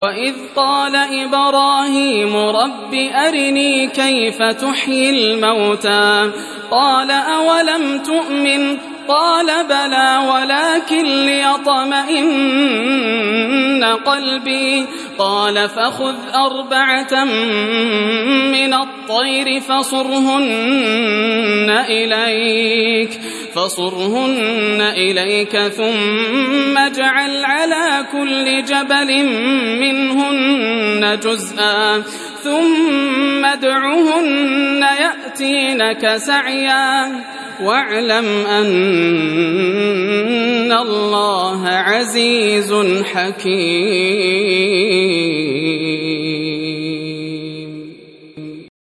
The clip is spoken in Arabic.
وإذ قال إبراهيم رب أرني كيف تحيي الموتى قال أولم تؤمن قال بلى ولكن ليطمئن قلبي قال فخذ 4 من الطير فصرهن إليك ثم اجعل على كل جبل منهن جزءا ثم ادعهن يأتينك سعيا واعلم أن الله عزيز حكيم.